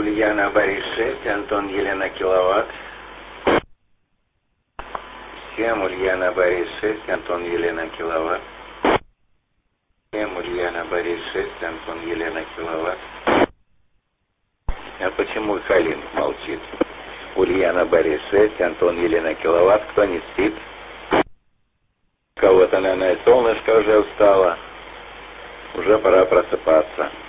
Ульяна Борис 6, Антон Елена Киловатт. 7, Ульяна Борис 6, Антон Елена Киловатт. 7, Ульяна Борис 6, Антон Елена Киловатт. А почему Халин молчит? Ульяна Борис 6, Антон Елена Киловатт. Кто не спит? У кого-то, наверное, солнышко уже встало. Уже пора просыпаться.